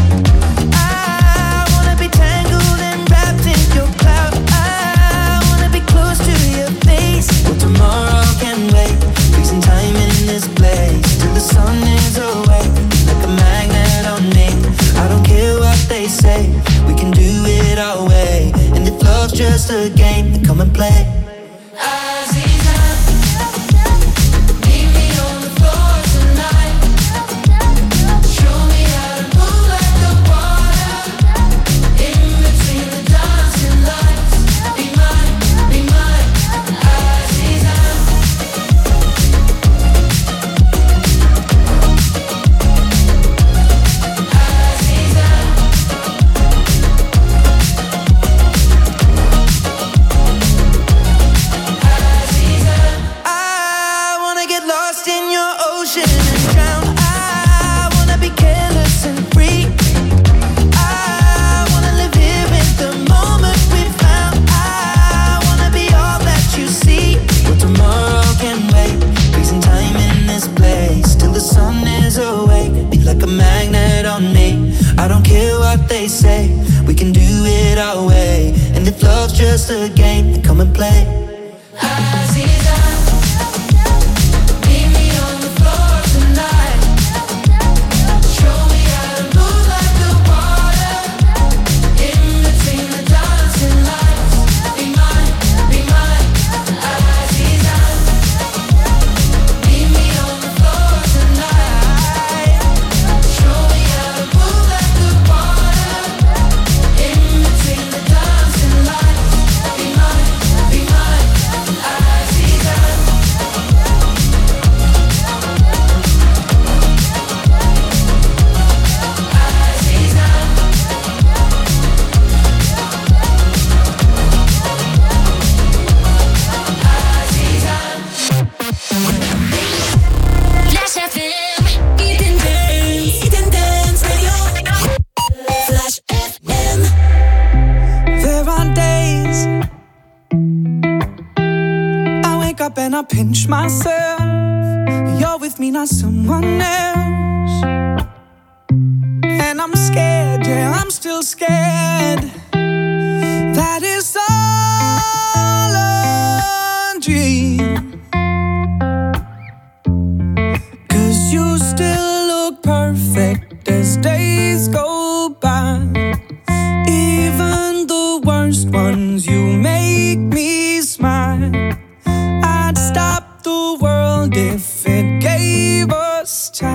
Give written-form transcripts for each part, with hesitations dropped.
I wanna be tangled and wrapped in your cloud. I wanna be close to your face. Well, tomorrow can wait. Freezing time in this place till the sun is away. Like a magnet on me. I don't care what they say. We can do it our way. And if love's just a game, then come and play. Just a game, then come and play. Pinch myself, you're with me, not someone else. And I'm scared, yeah, I'm still scared. That is all a dream. 'Cause you still look perfect as days go by. Even the worst ones, you make me smile. Stop the world if it gave us time.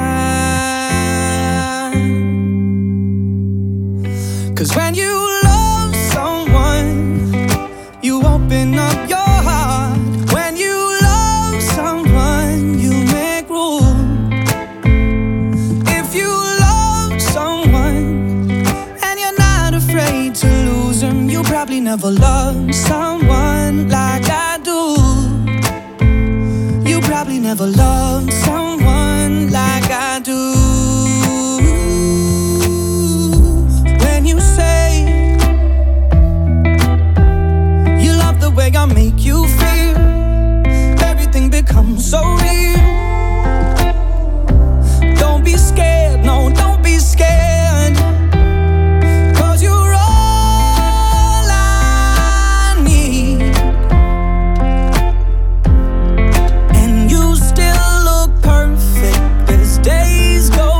'Cause when you love someone, you open up your heart. When you love someone, you make room. If you love someone and you're not afraid to lose them, you probably never loved someone like I do. You probably never loved someone like I do. When you say you love the way I make you feel, everything becomes so real. Don't be scared, no, don't be scared. 'Cause you're all I need. Days go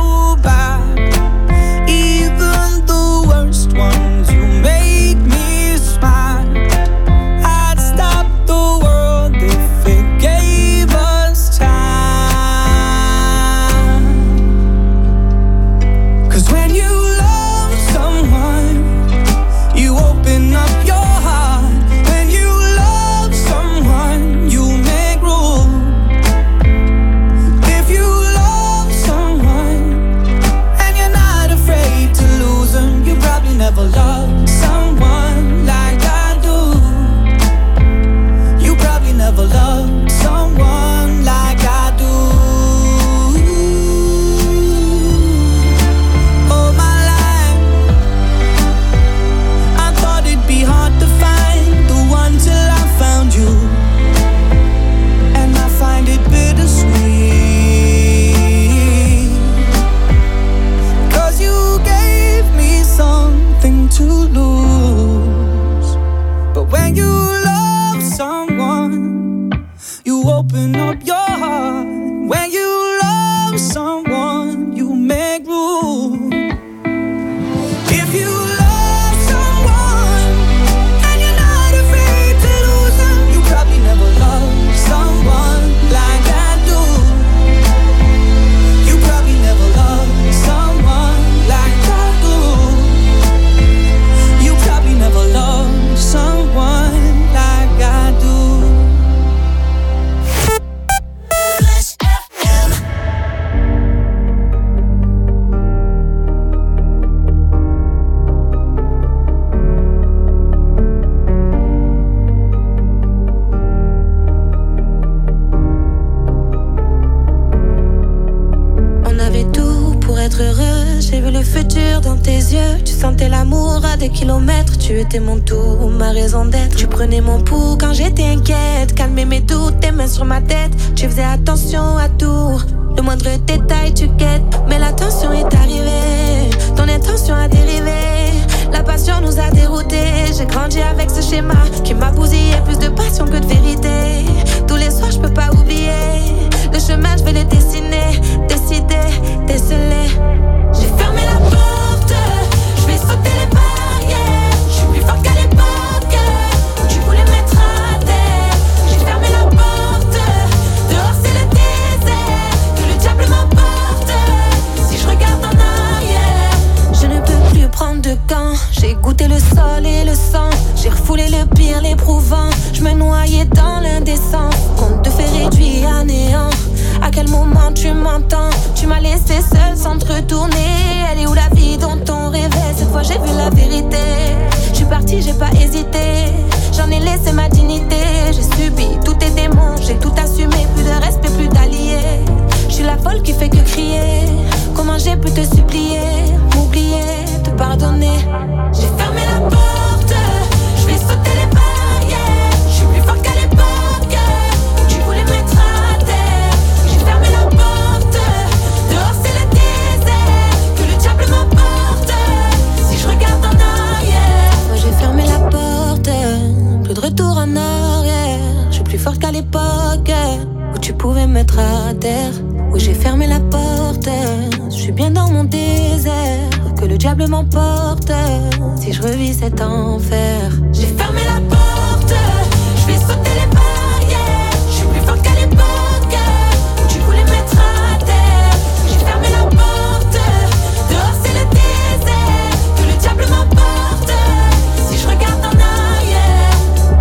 sentais l'amour à des kilomètres. Tu étais mon tout, ma raison d'être. Tu prenais mon pouls quand j'étais inquiète. Calmais mes doutes, tes mains sur ma tête. Tu faisais attention à tout, le moindre détail tu guettes. Mais la tension est arrivée, ton intention a dérivé. La passion nous a déroutés. J'ai grandi avec ce schéma qui m'a bousillé. Plus de passion que de vérité. Tous les soirs je peux pas oublier. Le chemin je vais le dessiner. Décider, déceler. J'ai fermé la porte, je vais sauter les barrières. Je suis plus forte qu'à l'époque où tu voulais mettre à terre. J'ai fermé la porte, dehors c'est le désert. Que le diable m'emporte si je regarde en arrière. Je ne peux plus prendre de gants. J'ai goûté le sol et le sang. J'ai refoulé le pire, l'éprouvant. Je me noyais dans l'indécence. Compte de fait réduit à néant. À quel moment tu m'entends? Tu m'as laissé seule sans te retourner. Elle est où la vie dont on rêvait? Cette fois j'ai vu la vérité. Je suis partie, j'ai pas hésité. J'en ai laissé ma dignité. J'ai subi tous tes démons, j'ai tout assumé. Plus de respect, plus d'alliés. Je suis la folle qui fait que crier. Comment j'ai pu te supplier? M'oublier, te pardonner. J'ai fermé la porte, je vais sauter les barrières. Je suis plus forte qu'à l'époque où tu voulais mettre à terre. J'ai fermé la porte, dehors c'est le désert. Que le diable m'emporte si je regarde en arrière. Moi j'ai fermé la porte, plus de retour en arrière. Je suis plus forte qu'à l'époque où tu pouvais mettre à terre. Où j'ai fermé la porte, je suis bien dans mon désert. Que le diable m'emporte si je revis cet enfer. J'ai fermé la porte, je vais sauter les barrières. Je suis plus forte qu'à l'époque où tu voulais mettre à terre. J'ai fermé la porte, dehors c'est le désert. Que le diable m'emporte si je regarde en arrière.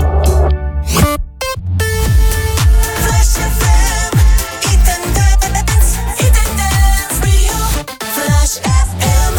Flash FM, Hit and Dance Radio. Flash FM.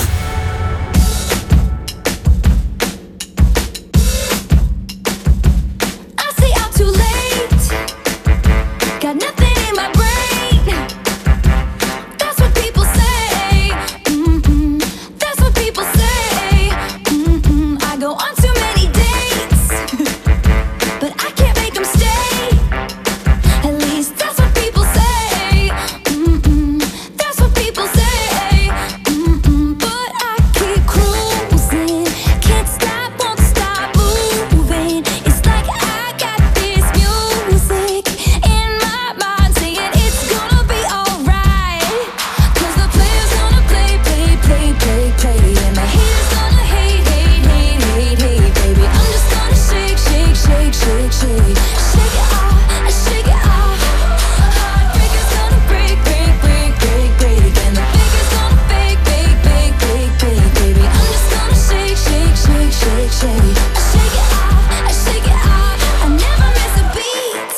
I say I'm too late. Got nothing in my brain. That's what people say. That's what people say. I go on too many dates, but I can't make them stay. At least that's what people say. That's what people say. But I keep cruising, can't stop, won't stop moving. It's like I got this music in my mind saying it's gonna be alright. 'Cause the player's gonna play, play, play, play, play, and the haters gonna hate, hate, hate, hate, hate, baby. I'm just gonna shake, shake, shake, shake, shake, shake it off, I shake it off. Heartbreaker's gonna break, break, break, break, break, and the faker's gonna fake, fake, fake, fake, fake, baby. I'm just gonna shake, shake, shake, shake, shake, I shake it off, I shake it off. I never miss a beat.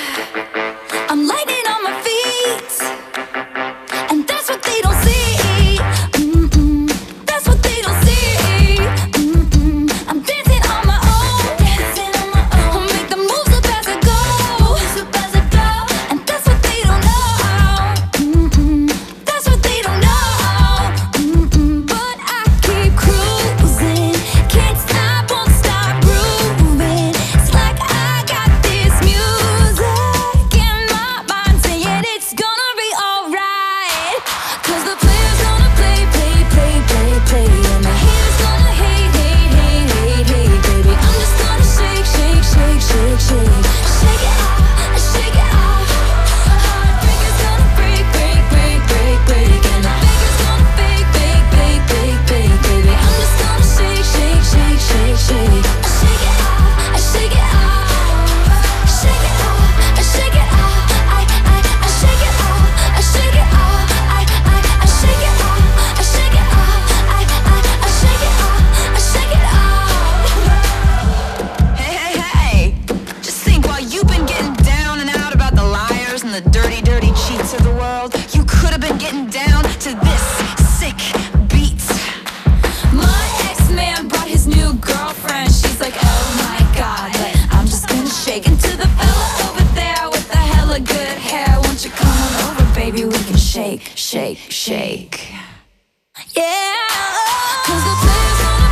I'm lightning on my feet, and that's what they don't see. That's what they don't see. I'm dancing on my own, dancing on my own. Make the moves up as I go, and that's what they don't know. That's what they don't know. But I keep cruising, can't stop, won't stop grooving. It's like I got this music in my mind saying it's gonna be alright. 'Cause the player's gonna play, play, play, play, play, and the haters gonna hate, hate, hate, hate, hate, baby. I'm just gonna shake, shake, shake, shake, shake, shake it off, I shake it off. Heartbreaker's gonna break, break, break, break, break, and the faker's gonna fake, fake, fake, fake, fake, baby. I'm just gonna shake, shake, shake, shake, shake, I shake it off, I shake it off, shake it off, I shake it off, I shake it off, I shake it off, I shake it off, I shake it off, I shake it off, I shake it off. Hey, hey, hey! Just think, while you've been getting down and out about the liars and the dirty, dirty cheats of the world, you could have been getting down to this sick beat. My ex-man brought his new girlfriend. She's like, oh my god, but I'm just gonna shake into the fella over there with the hella good hair. Won't you come on over, baby? We can shake, shake, shake. Yeah. 'Cause the player's gonna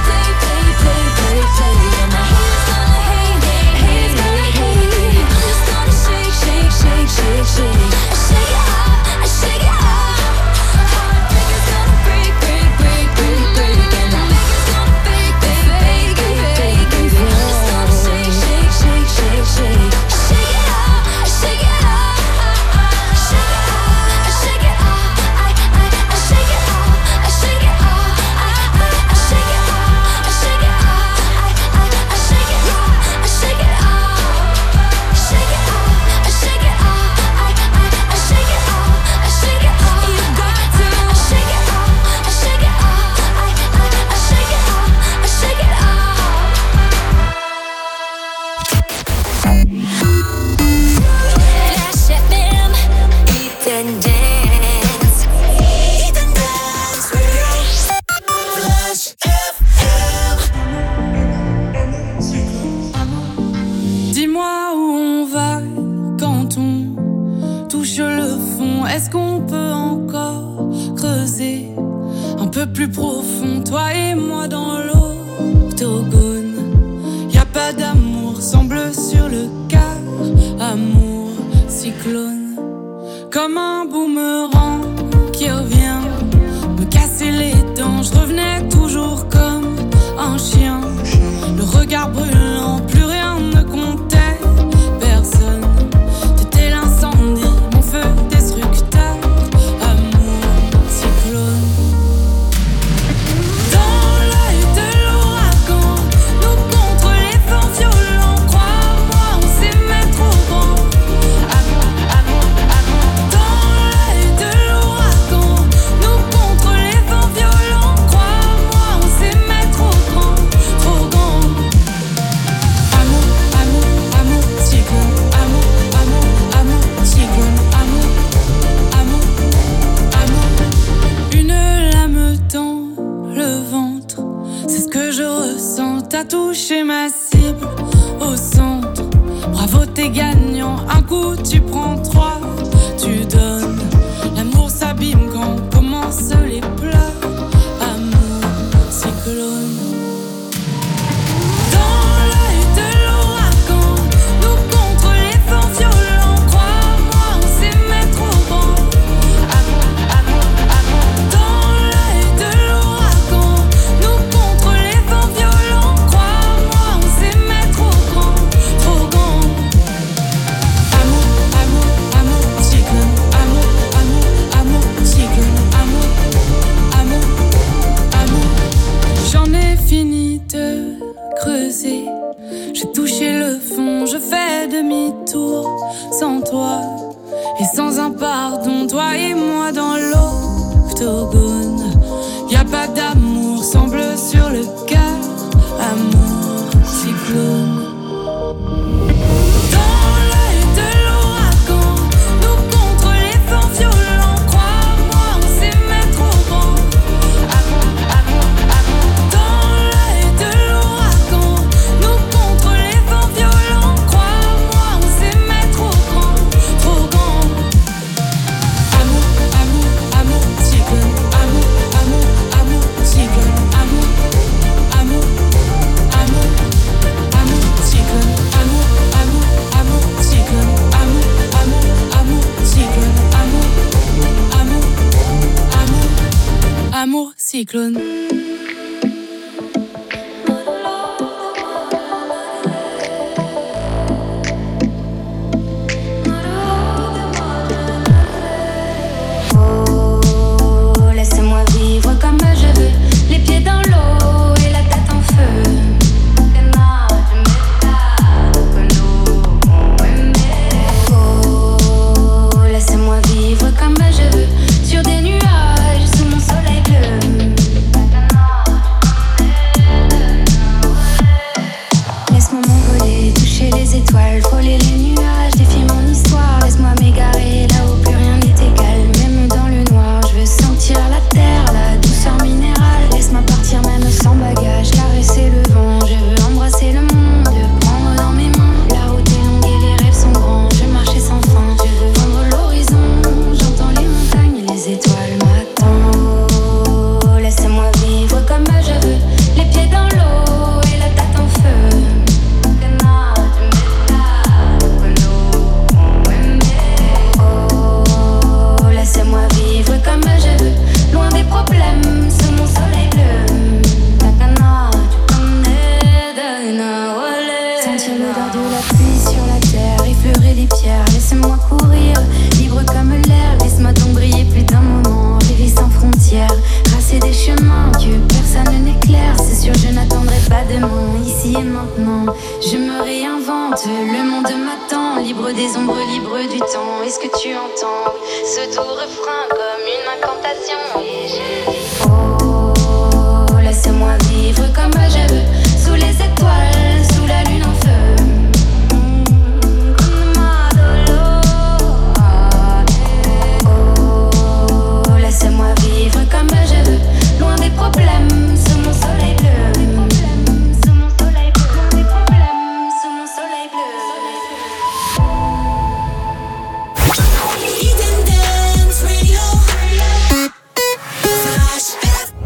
m'aimais toujours comme un chien. Le regard brûlant, plus rien ne comptait. Personne, t'étais l'incendie, mon feu destructeur. Amour, cyclone. Dans l'œil de l'ouragan, nous contre les vents violents. Crois-moi, on s'aimait trop grand. Amour, amour, amour. Dans l'œil de l'ouragan, nous contre les vents violents. Crois-moi, on s'aimait trop grand, trop grand. Amour, amour, amour, cyclone. Amour, amour, amour, cyclone. Amour, amour, amour. Une lame dans le ventre, c'est ce que je ressens. T'as touché ma cible au centre. Bravo, t'es gagnant. Un coup, tu prends 3, tu donnes. L'amour s'abîme quand commencent les pleurs. Amour, cyclone. Dans l'œil de l'ouragan, nous contre les vents violents. Crois-moi, on s'aimait trop grand. Amour, amour, amour. Dans l'œil de l'ouragan, nous contre les vents violents. Crois-moi, on s'aimait trop grand, trop grand. Amour, amour, amour, cyclone. Amour, amour, amour, cyclone. Amour, amour, amour. J'en ai fini de creuser. J'ai touché le fond, je fais demi-tour. Sans toi et sans un pardon, toi et moi dans l'octogone. Y'a pas d'amour, semble sur le cœur. Amour, cyclone. Dans l'œil de l'ouragan, nous contre les vents violents. Crois-moi, on s'aimait trop grand. Amour, amour, amour. Dans l'œil de l'ouragan, nous contre les vents violents. Crois-moi, on s'aimait trop grand, trop grand. Amour, amour, amour, cyclone. Amour, amour, amour, cyclone. Amour, amour, amour, amour, cyclone. Amour, amour, amour, cyclone. Amour, amour, amour, cyclone. Amour, amour, amour, amour, cyclone. Oh, laissez-moi vivre comme je veux, les pieds dans l'eau et la tête en feu. Oh, laissez-moi vivre comme je veux, sur des nuages sous mon soleil bleu. Laisse-moi m'envoler, toucher les étoiles, frôler les nuages, défier mon histoire. Laisse-moi m'égarer là où plus rien n'est égal, même dans le noir. Je veux sentir la terre, la douceur minérale. Laisse-moi partir même sans bagage, caresser le vent. Je veux embrasser le monde, le prendre dans mes mains. La route est longue et les rêves sont grands. Je marchais sans fin, je veux vendre l'horizon. J'entends les montagnes et les étoiles m'attendent. Oh, laissez-moi vivre comme je veux, les pieds dans l'eau et la tête en feu. Oh, laissez-moi vivre comme je veux, loin des problèmes, sous mon soleil bleu. Sentir l'odeur de la pluie sur la terre, effleurer les pierres, laissez-moi courir, libre comme l'air. Laisse-moi donc briller plus d'un moment, rêver sans frontières, tracer des chemins que personne n'éclaire. C'est sûr, je n'attendrai pas demain, ici et maintenant. Je me réinvente, le monde m'attend, libre des ombres, libre du temps. Est-ce que tu entends ce doux refrain comme une incantation? Et je dis, oh, laissez-moi vivre comme je veux, sous les étoiles, sous la lune en feu. Oh, laissez-moi vivre comme je veux, loin des problèmes, sous mon soleil bleu. Sous mon soleil bleu, loin des problèmes, sous mon soleil bleu. Hidden Dance Radio. Flash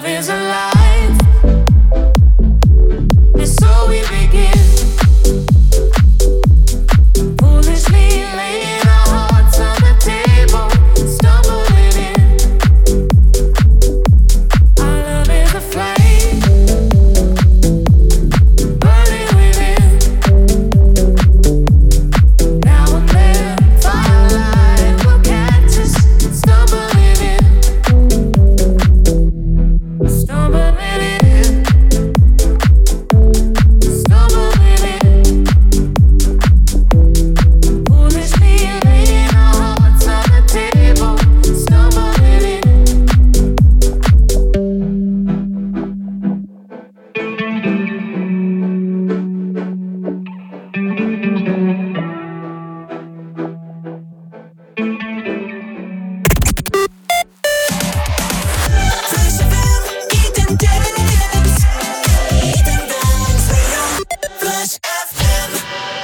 love is alive. And so we begin, foolishly laying our hearts on the table, stumbling in. Our love is a flame, burning within. Now and then, firelight will catch us, stumbling in. Stumbling in, stumbling in. Foolishly laying our hearts on the table, stumbling in. Flash FM, Eat and Dance. Eat and Dance Radio. Flash FM.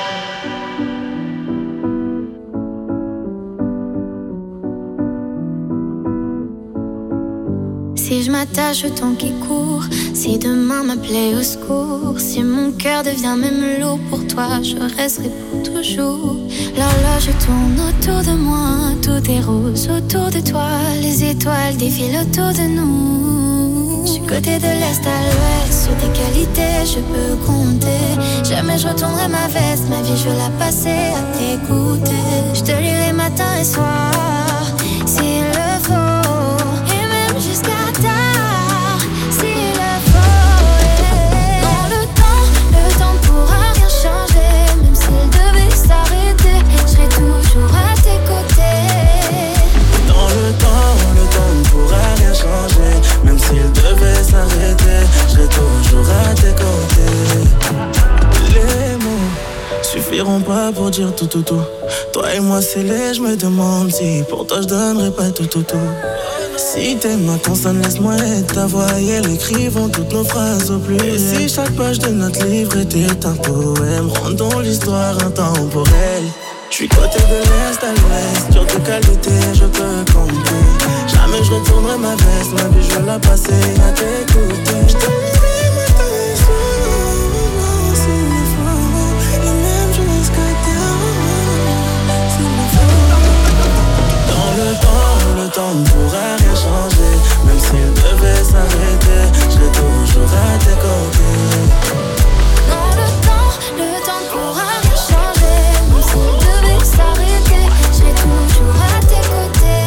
Si je m'attache au temps qui court, si demain m'appelait au secours, si mon cœur devient même lourd pour toi, je resterai pour toujours. L'horloge tourne autour de moi, tout est rose autour de toi, les étoiles défilent autour de nous. Je suis côté de l'est à l'ouest, sur tes qualités je peux compter. Jamais je retournerai ma veste, ma vie je veux la passer à t'écouter. Je te lirai matin et soir, s'il le faut, et même jusqu'à tard, s'il le faut. Non, le temps ne pourra rien changer, même s'il devait s'arrêter, je serai toujours à tes côtés. Dans le temps ne pourra rien changer. Même s'il devait s'arrêter, je serai toujours à tes côtés. Les mots suffiront pas pour dire tout. Toi et moi c'est laid, je me demande si pour toi je donnerais pas tout. Si t'es ma consonne, laisse-moi être ta voix et elle écrivons toutes nos phrases au pluriel. Et si chaque page de notre livre était un poème, rendons l'histoire intemporelle. J'suis côté de l'est à l'ouest, sur tes qualités je peux compter. Jamais je retournerai ma veste, ma vie je veux la passer à t'écouter. J'te lirai matin et soir, s'il le faut, et même jusqu'à tard, s'il le faut. Dans le temps ne pourra rien changer. Même s'il devait s'arrêter, je serai toujours à tes côtés. Non, le temps ne pourra rien changer, même s'il devait s'arrêter, je serai toujours à tes côtés.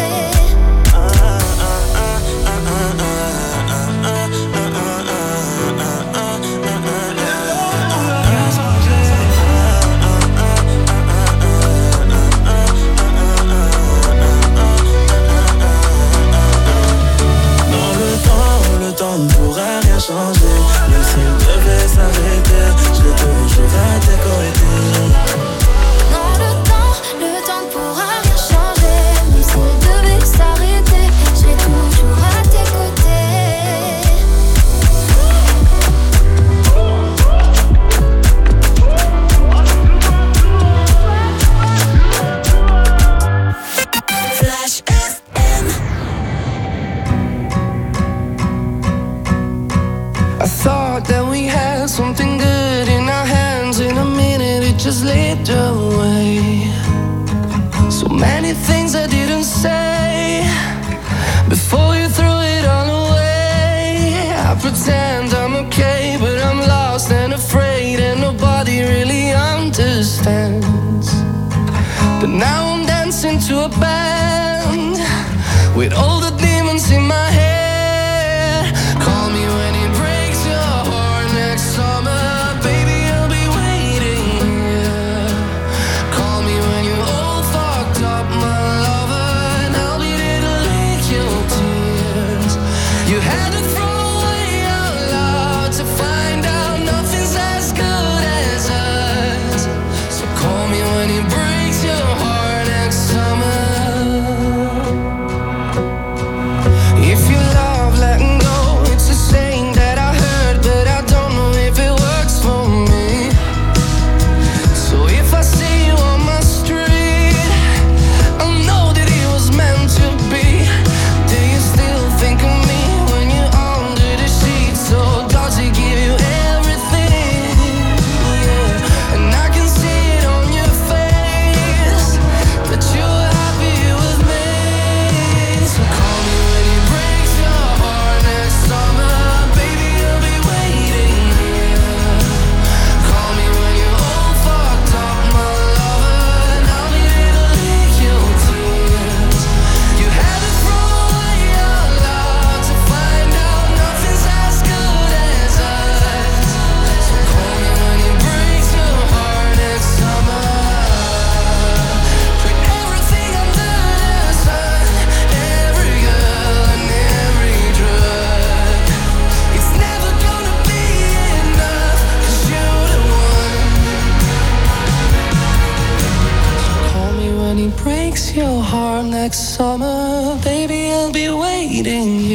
Le temps ne pourra rien changer. Même s'il devait s'arrêter, je serai toujours à tes côtés. Non, le temps ne pourra rien changer, même s'il devait s'arrêter, je serai toujours à tes côtés. Flash FM. I thought that we had something good in our hands. In a minute it just slipped away. So many things I didn't say before you threw it all away. I pretend I'm okay, but I'm lost and afraid, and nobody really understands. But now I'm dancing to a band with all the demons in my head. Call me when it breaks your heart next summer, baby, I'll be waiting here. Call me when you're all fucked up, my lover, and I'll be there to lick your tears. You had to throw away out loud to find out nothing's as good as us. So call me when it breaks your heart next summer. If you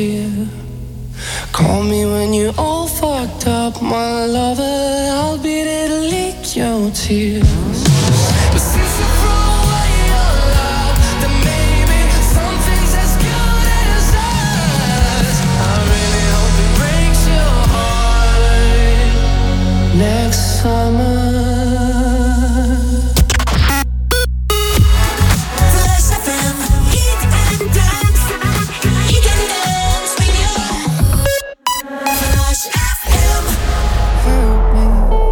dear. Call me when you're all fucked up, my lover. I'll be there to lick your tears. But since you threw away your love, then maybe something's as good as us. I really hope it breaks your heart next summer. Flash FM, Eat and Dance. Eat and Dance Radio. Flash FM. Help me.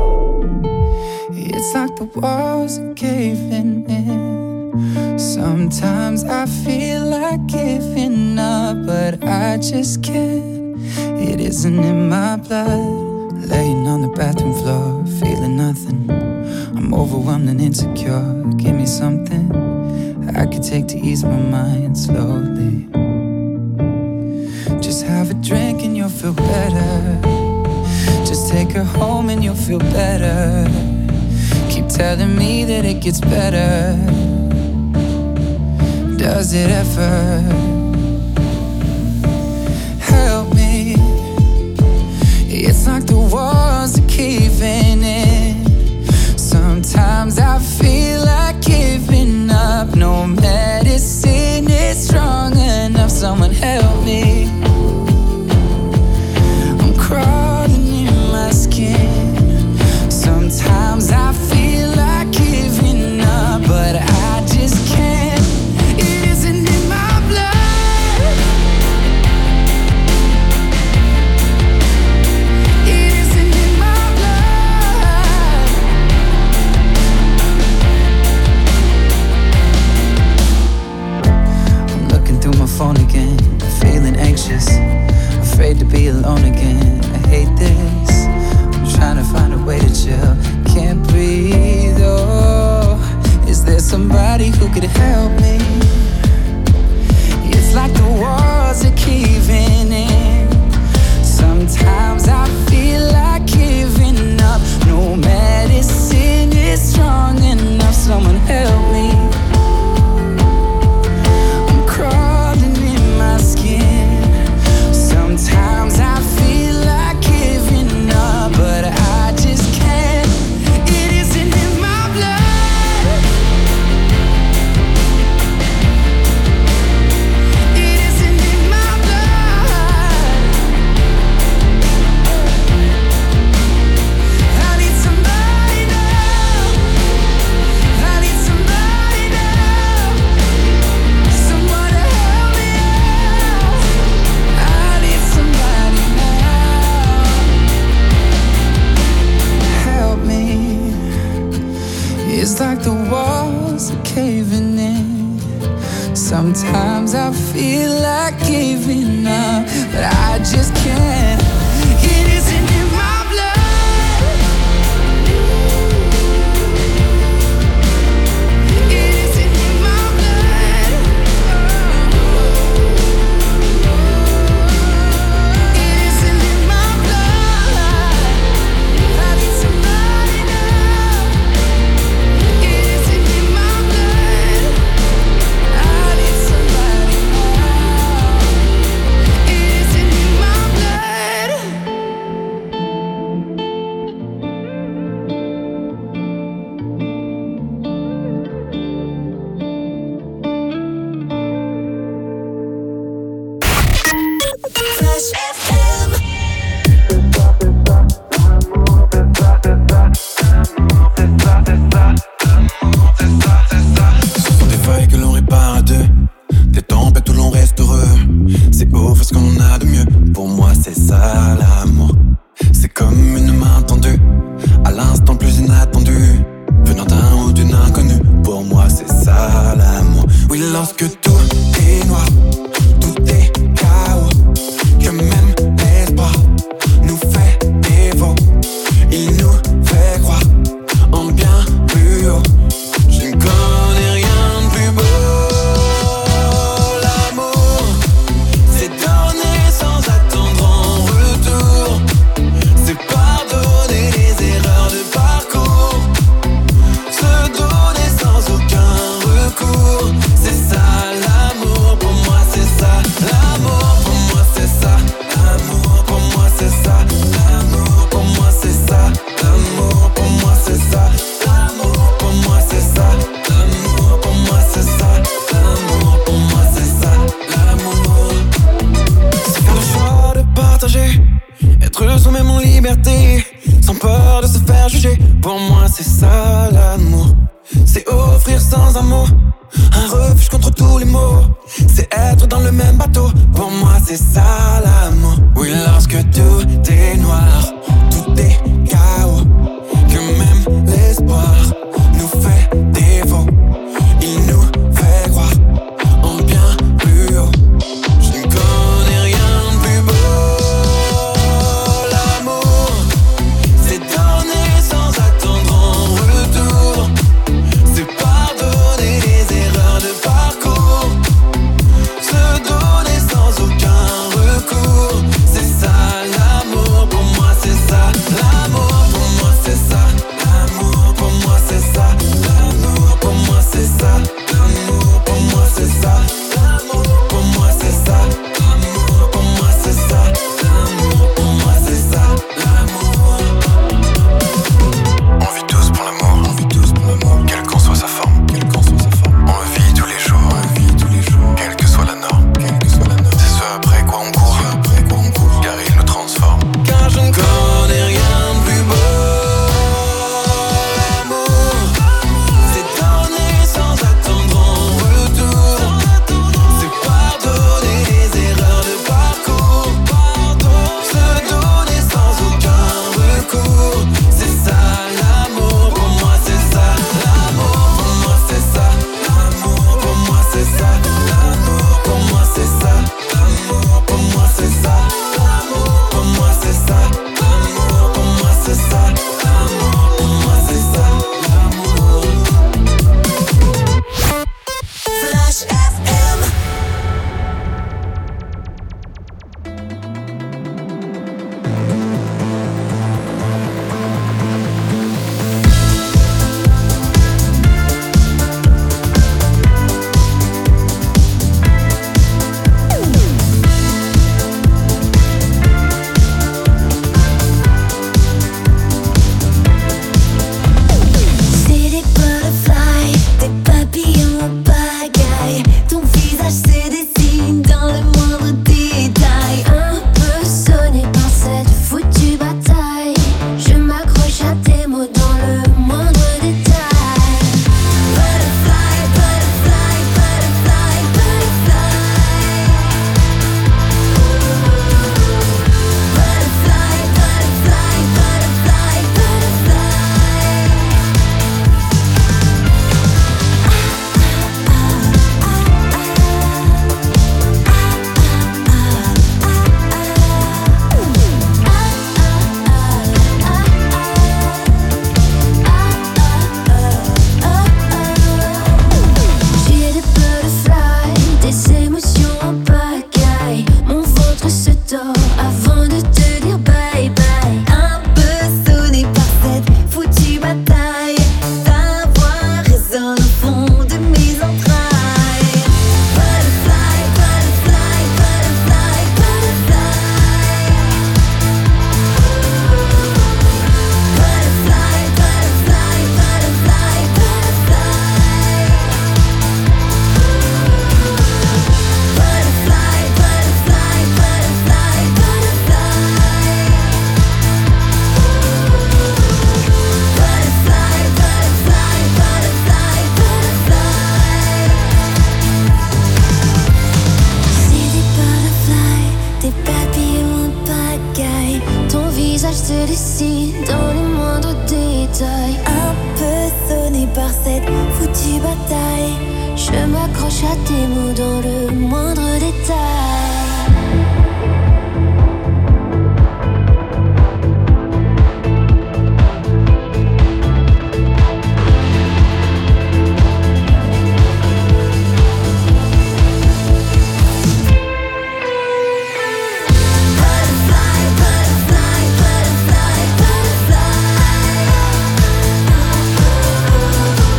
It's like the walls are caving in. Sometimes I feel like giving up, but I just can't. It isn't in my blood. Laying on the bathroom floor, feeling nothing. I'm overwhelmed and insecure. Give me something I could take to ease my mind slowly. Just have a drink and you'll feel better. Just take her home and you'll feel better. Keep telling me that it gets better. Does it ever? Help me. It's like the walls are caving in. Sometimes I feel like giving up. No medicine is strong enough. Someone help me. I'm crawling in my skin. Sometimes I feel like giving up, but I just can't. It isn't in my blood. It isn't in my blood. I'm looking through my phone again, feeling anxious, afraid to be alone again. I hate this. I'm trying to find a way to chill. Can't breathe, oh. Is there somebody who could help me? It's like the walls are caving in. Sometimes I feel like giving up. No medicine is strong enough. Someone help me. I'm crawling in my skin. Sometimes I feel like giving up, but I just can't. It isn't in my blood. It isn't in my blood. liberté, sans peur de se faire juger. Pour moi c'est ça l'amour, c'est offrir sans un mot un refuge contre tous les maux, c'est être dans le même bateau. Pour moi c'est ça l'amour. Oui, lorsque tout est noir, tout est chaos, que même l'espoir nous fait défaut, il nous fait croire en bien plus haut. Je ne connais rien de plus beau. L'amour, c'est donner sans attendre en retour, c'est pardonner les erreurs de parcours, se donner sans aucun recours. C'est ça l'amour, pour moi c'est ça l'amour, pour moi c'est ça l'amour, pour moi c'est ça l'amour, pour moi c'est ça l'amour, pour moi c'est ça l'amour, pour moi c'est ça l'amour, pour moi c'est ça l'amour, pour moi c'est ça l'amour. On vit tous pour l'amour, on vit tous pour l'amour, quelle qu'en soit sa forme, quelle qu'en soit sa forme. On le vit tous les jours, on le vit tous les jours, quelle que soit la norme, quelle que soit la norme. C'est ce après quoi on court, car il nous transforme. Car je ne connais rien de plus beau. L'amour, c'est donner sans attendre en retour, c'est pardonner les erreurs de parcours, se donner sans aucun recours. C'est ça l'amour, pour moi c'est ça l'amour, pour moi c'est ça l'amour, pour moi c'est ça l'amour, pour moi c'est ça l'amour, pour moi c'est ça l'amour, pour moi c'est ça l'amour, pour moi c'est ça l'amour, pour moi c'est ça l'amour. Flash FM. C'est des butterflies, des papillons en pagaille. Ton visage se dessine dans le moindre détail. Un peu sonné par cette foutue bataille, je m'accroche à tes mots dans le moindre détail. Butterfly, butterfly, butterfly, butterfly. Butterfly, butterfly, butterfly, butterfly. J'ai des butterflies, des émotions en pagaille. Mon ventre se tord avant de te dire bye bye. Un peu sonné par cette foutue bataille, ta voix résonne au fond de mes entrailles. Butterfly, butterfly, butterfly, butterfly. Butterfly, butterfly, butterfly, butterfly. Butterfly, butterfly, butterfly, butterfly. Butterfly, butterfly, butterfly, butterfly. C'est des butterflies, des papillons en pagaille. Ton visage se dessine dans les moindres détails. Un peu sonné par cette foutue bataille, je m'accroche à tes mots dans le moindre détail. Butterfly, butterfly, butterfly, butterfly.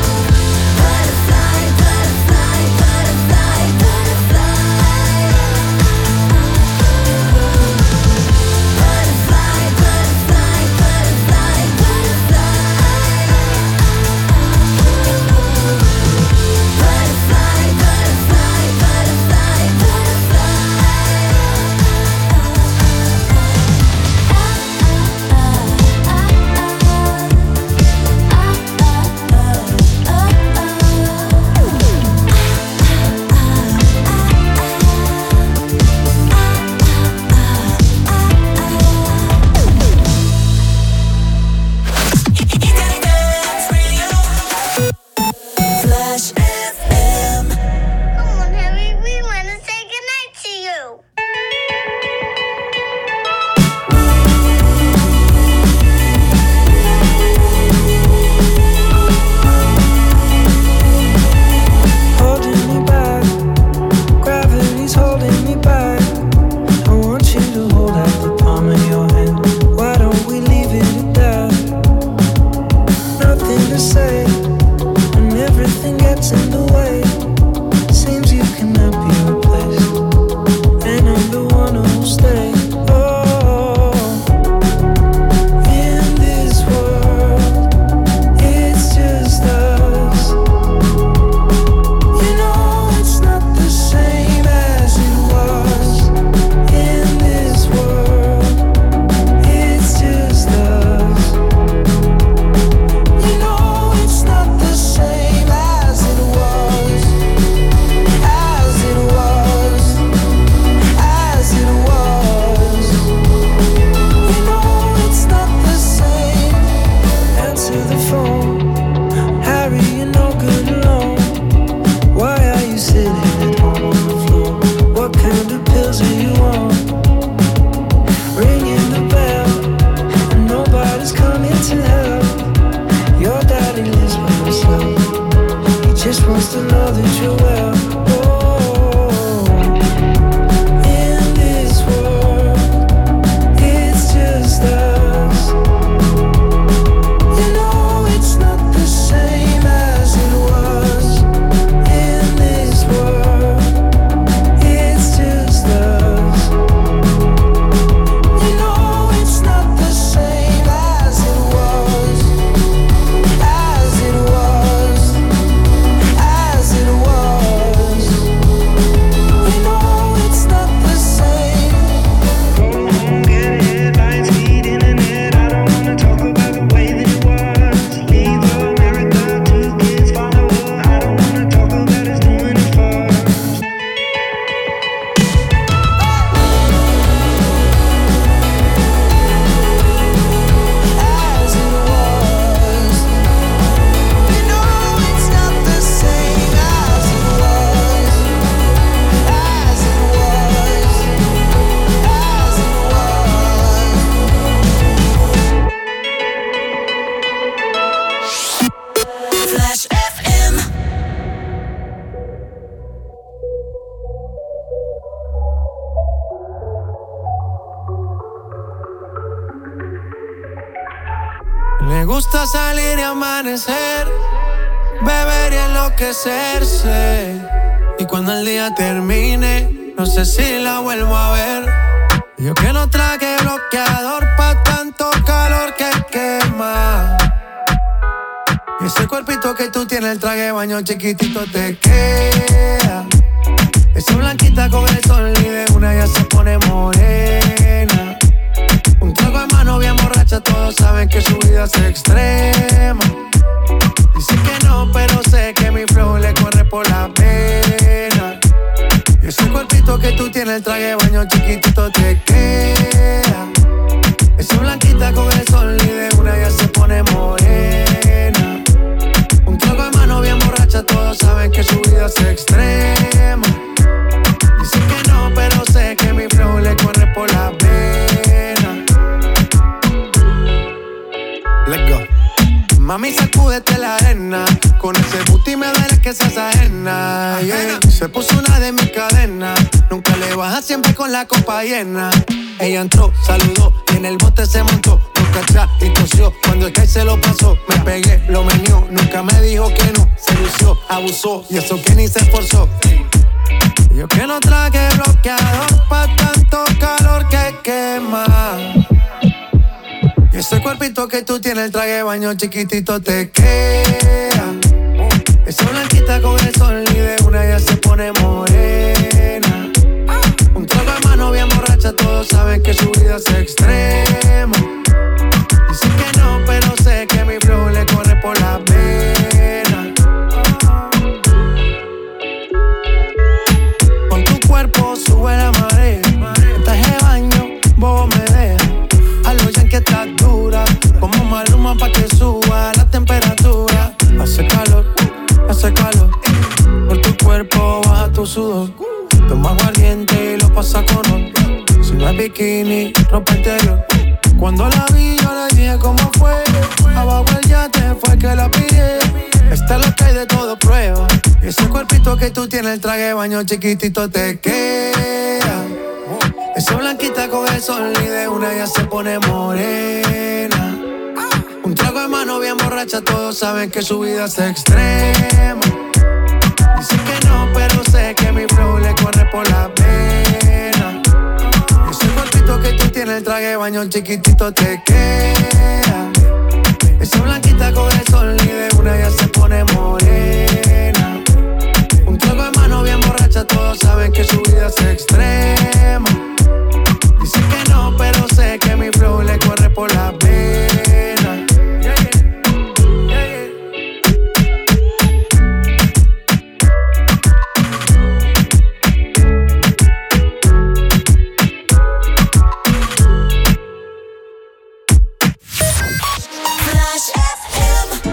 Butterfly, butterfly, butterfly, butterfly. Me gusta salir y amanecer, beber y enloquecerse. Y cuando el día termine, no sé si la vuelvo a ver. Yo que no traje bloqueador pa' tanto calor que quema. Y ese cuerpito que tú tienes, el traje de baño chiquitito te queda. Esa blanquita con el sol y de una ya se pone morena. Un trago de mano bien borracha, todos saben que su vida es extrema. Dice que no, pero sé que mi flow le corre por la pena. Y ese cuerpito que tú tienes, el traje de baño chiquitito te queda. Esa blanquita con el sol y de una ya se pone morena. Un trago de mano bien borracha, todos saben que su vida es extrema. Dice que no, pero sé que mi flow le corre por la pena. Let's go. Mami, sacúdete la arena. Con ese booty me duele que seas ajena, yeah. Se puso una de mis cadenas. Nunca le baja, siempre con la copa llena. Ella entró, saludó y en el bote se montó. Nunca atrás y tosió. Cuando el que se lo pasó, me pegué, lo menió. Nunca me dijo que no, se lució, abusó. Y eso que ni se esforzó. Yo que no traje bloqueador pa' tanto calor que quema. Y ese cuerpito que tú tienes, el traje de baño chiquitito te queda. Esa blanquita con el sol y de una ya se pone morena. Un trago de mano bien borracha, todos saben que su vida es extrema. Dicen que no, pero sé que mi flow le corre por la pena. Con tu cuerpo sube la marea. En traje de baño, bobo me deja. A lo ya que estás dura, como Maluma pa' que suba la temperatura. Hace calor, por tu cuerpo baja tu sudor. Toma aguardiente y lo pasa con ron. Si no es bikini, ropa interior. Cuando la vi yo le dije cómo fue. Abajo el yate fue que la pillé. Esta es lo que hay de todo prueba. Y ese cuerpito que tú tienes, el traje de baño chiquitito te queda. Esa blanquita con el sol y de una ya se pone morena. Un trago de mano bien borracha, todos saben que su vida es extrema. Dicen que no, pero sé que mi flow le corre por la pena. Ese cuerpito que tú tienes, el traje de baño chiquitito te queda. Esa blanquita con el sol y de una ya se pone morena. Un trago de mano bien borracha, todos saben que su vida es extrema. Dicen que no, pero sé que mi flow le corre por la pena. Yeah, yeah. Yeah, yeah. Flash FM.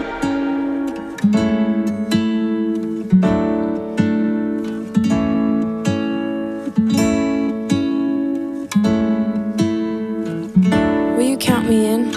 Count me in.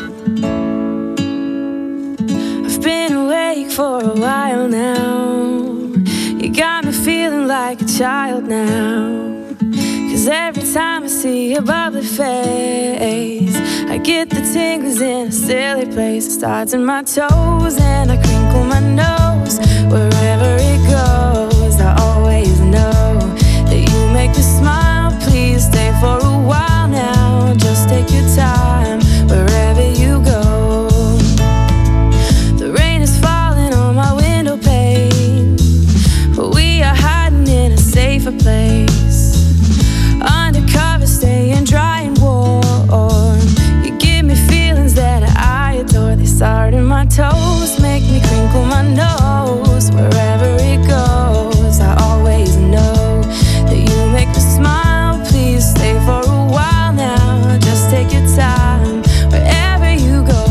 I've been awake for a while now. You got me feeling like a child now. 'Cause every time I see your bubbly face, I get the tingles in a silly place. It starts in my toes and I crinkle my nose. Wherever it goes, I always know that you make me smile. Please stay for a while now. Just take your time wherever you go. The rain is falling on my window pane, but we are hiding in a safer place. Undercover, staying dry and warm. You give me feelings that I adore. They start in my toes, make me crinkle my nose. Wherever it goes, I always know that you make me smile. Please stay for a while now. Just take your time wherever you go.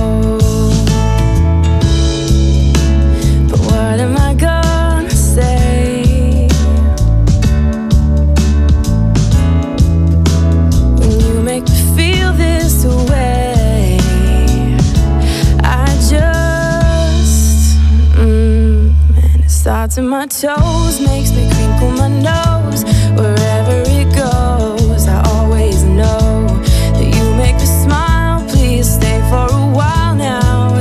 But what am I gonna say when you make me feel this way? I just and it starts in my toes, makes me crinkle my nose. Wherever it goes, I always know that you make me smile. Please stay for a while now.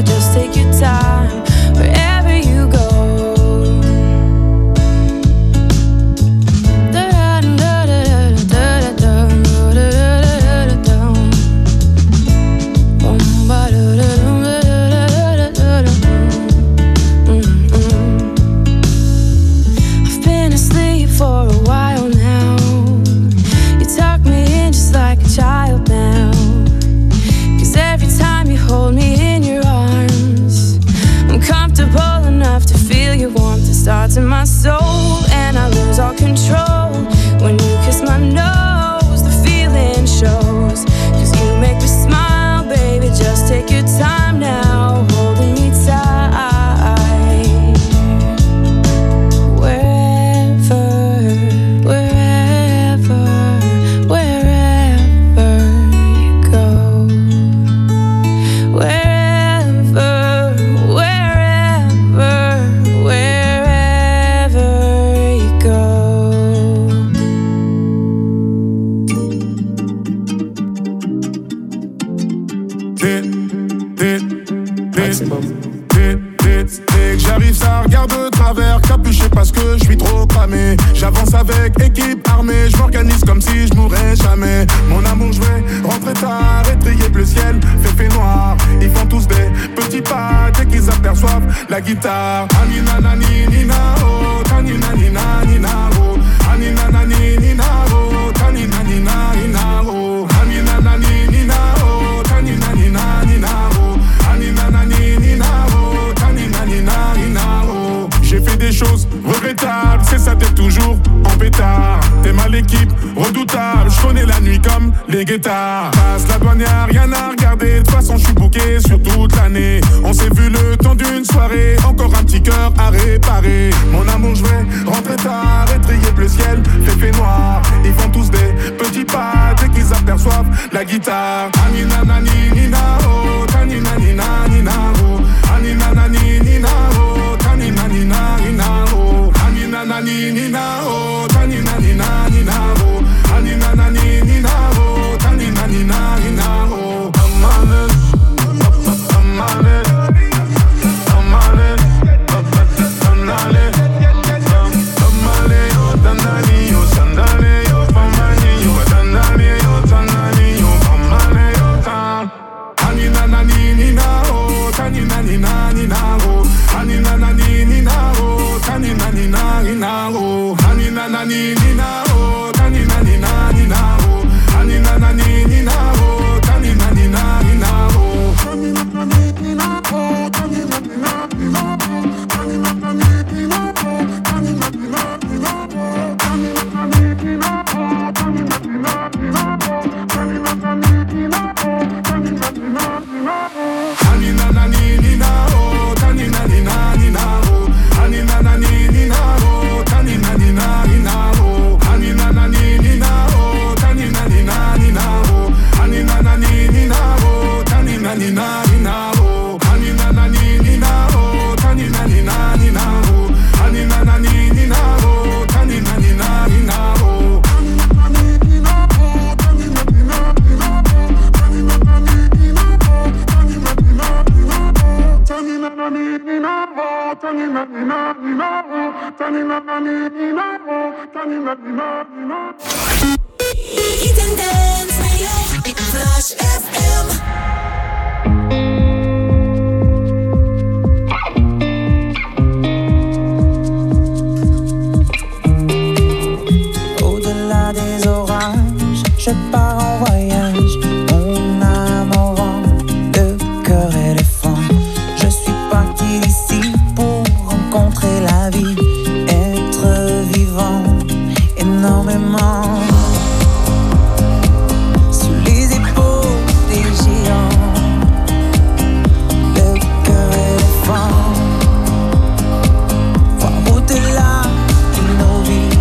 la guitare. Anina nani nina oh, tanina nina nina oh. Anina nani nina oh, tanina nina nina oh. Anina nani nina oh, tanina nina nina oh. Anina nani nina oh, tanina nina nina oh. J'ai fait des choses regrettables, c'est ça, t'es toujours en pétard. T'es mal l'équipe, redoutable, je connais la nuit comme les guettards. Passe la douane, y'a rien à regarder, de toute façon je suis booké sur toute l'année. On s'est vu le temps d'une soirée, encore un petit cœur à réparer. Mon amour, je vais rentrer tard et trier le ciel, fait noir. Ils font tous des petits pas dès qu'ils aperçoivent la guitare. Anina nani nina oh, tanina nina nina oh. Anina nani nina oh, tanina nina nina oh. Anina nani nina oh, tanina nina nina oh. Anina nani nina oh, tanina nina nina oh. Amanet, amanet, amanet, amanet, amanet, yo dandani yo sandale yo pamani yo dandani yo tandani yo pamane yo tan. Anina nani nina oh, tanina nina nina oh. Anina nani nina oh, tanina nina nina oh. Anina nani nina oh, tanina nina nina oh. Anina nani nina oh, tanina nina nina oh. Anina nani nina oh, tanina nina nina oh. Anina nani nina oh, tanina nina nina oh. Anina nani nina oh, tanina nina nina oh. Anina nani nina oh, tanina nina nina oh. Anina nani nina oh, tanina nina nina oh. Anina nani nina oh, tanina nina nina oh. Anina nani nina oh, tanina nina nina oh. Anina nani nina oh, tanina nina nina oh. Anina nani nina oh, tanina nina nina oh. Anina nani nina oh, tanina nina nina oh. Anina nani nina oh, tanina nina nina oh. Anina nani nina oh, tanina nina nina oh. Tanina nani nina oh, tanina nina nina oh. Tanina nani nina oh, tanina nina nina oh. Hidden Dance Radio, Flash FM. Au-delà des orages, je pars en voyage. Mon âme en vent, le cœur éléphant. Je suis parti d'ici pour rencontrer la vie, être vivant énormément. Sur les épaules des géants, le cœur éléphant. Voir au-delà de nos vies.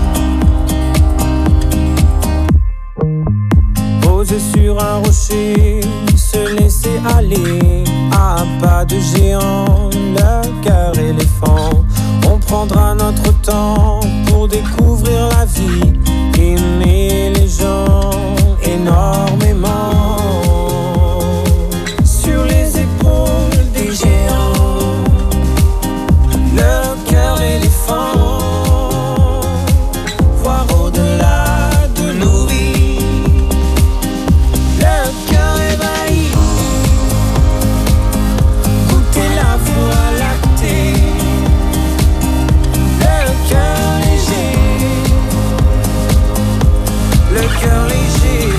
Posé sur un rocher, se laisser aller à pas de géant, le cœur éléphant. On prendra notre temps pour découvrir la vie, aimer les gens énormément. Sur les épaules des géants, le cœur éléphant. Voir au-delà de nos vies, le cœur ébahi. Goûter la voie lactée, le cœur léger, le cœur léger.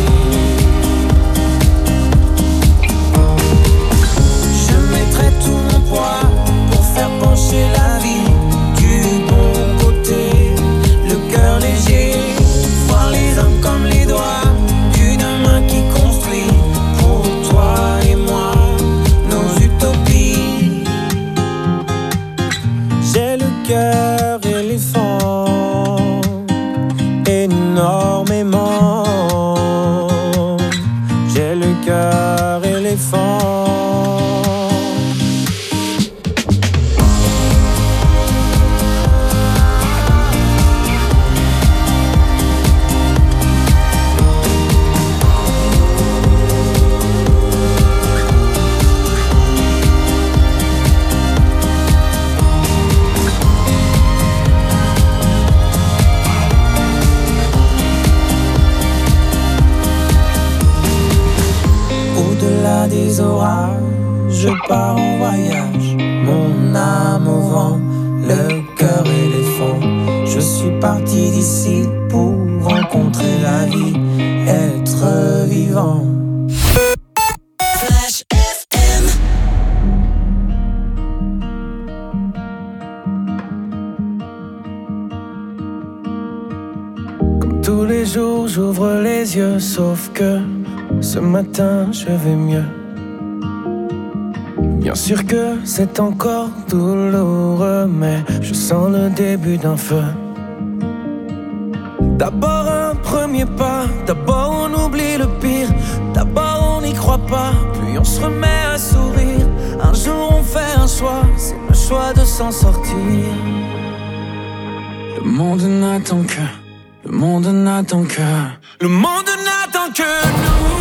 Je mettrai tout mon poids pour faire pencher la vie du bon côté, le cœur léger. Voir les hommes comme les doigts d'une main qui construit pour toi et moi nos utopies. J'ai le cœur éléphant énormément. J'ai le cœur éléphant. Au-delà des orages, je pars en voyage. Mon mon âme au vent, le cœur éléphant. Je suis parti d'ici pour rencontrer la vie, être vivant. Flash FM. Comme tous les jours, j'ouvre les yeux, sauf que ce matin, je vais mieux. Bien sûr que c'est encore douloureux, mais je sens le début d'un feu. D'abord un premier pas, d'abord on oublie le pire, d'abord on n'y croit pas, puis on se remet à sourire. Un jour on fait un choix, c'est le choix de s'en sortir. Le monde n'attend que, le monde n'attend que, le monde n'attend que nous.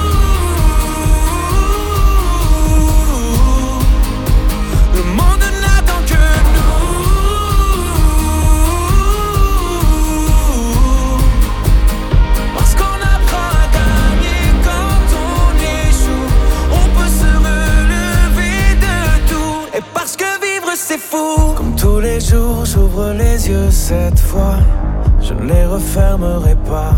C'est fou. Comme tous les jours, j'ouvre les yeux cette fois. Je ne les refermerai pas.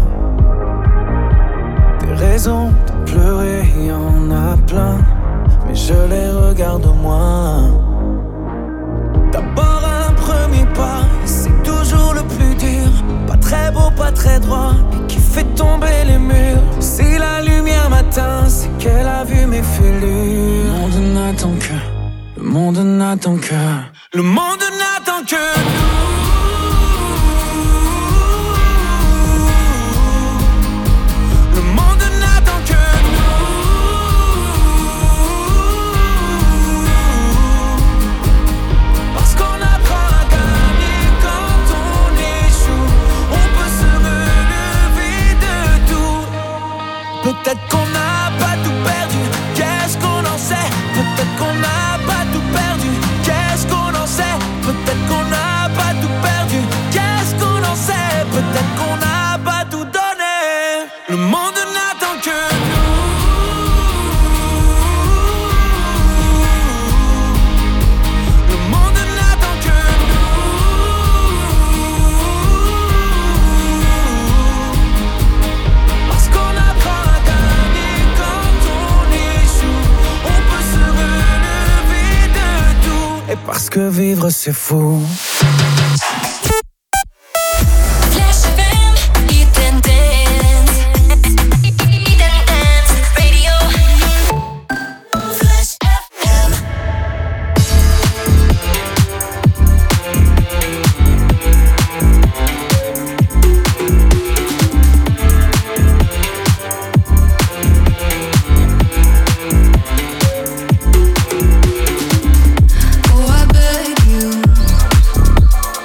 Des raisons de pleurer, il y en a plein, mais je les regarde moins. D'abord un premier pas, c'est toujours le plus dur. Pas très beau, pas très droit, et qui fait tomber les murs. Si la lumière m'atteint, c'est qu'elle a vu mes fêlures. Le monde n'attend que, le monde n'attend que, le monde n'attend que nous. Le monde n'attend que nous. Parce qu'on apprend à gagner quand on échoue. On peut se relever de tout. Peut-être qu'on n'a pas tout perdu, qu'est-ce qu'on en sait? Peut-être qu'on n'a pas tout perdu, qu'est-ce qu'on en sait? Peut-être qu'on n'a pas tout perdu, qu'est-ce qu'on en sait? Peut-être qu'on n'a pas tout donné. Le monde n'attend que nous. Le monde n'attend que nous. Parce qu'on apprend à gagner quand on échoue. On peut se relever de tout. Et parce que vivre c'est fou. Flash FM, Eat and Dance. Eat and Dance Radio. Flash FM. Oh, I beg you,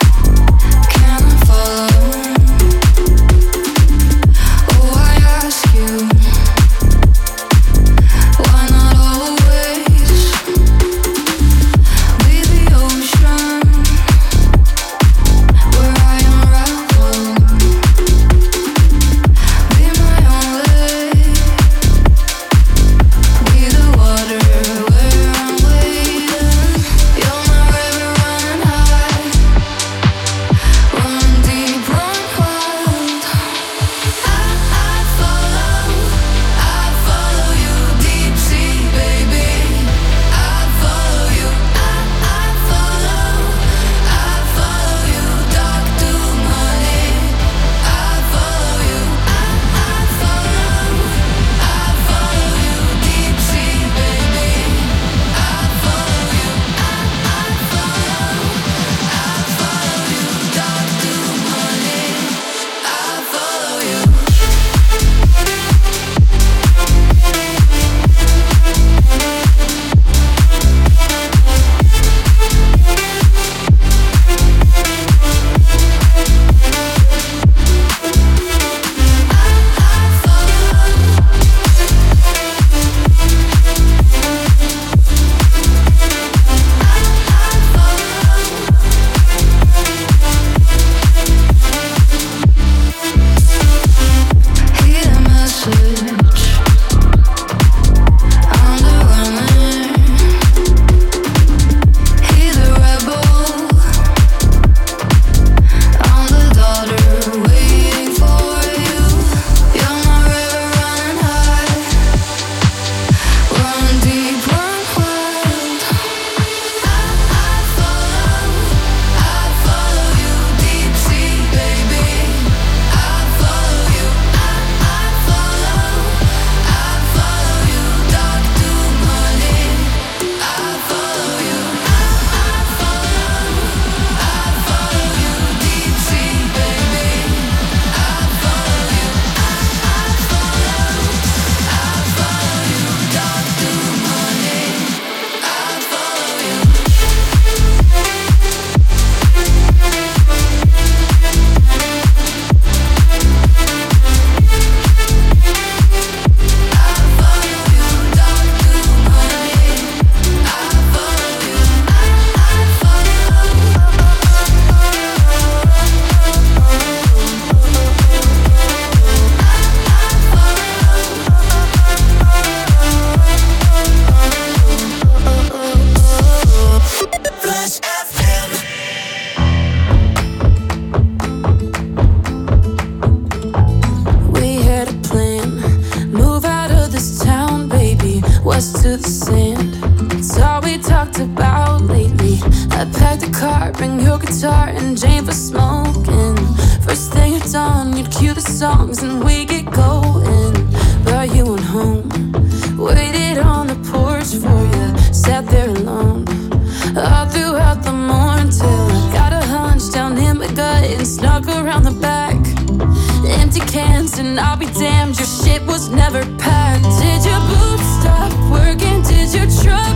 us to the sand. It's all we talked about lately. I packed a car, bring your guitar and Jane for smoking. First thing at dawn, you'd cue the songs and we get going. Brought you on home, waited on the porch for you, sat there alone all throughout the morning till I got a hunch down in my gut and snuck around the back. Empty cans and I'll be damned, your shit was never packed. Did your boots stop working? Did your truck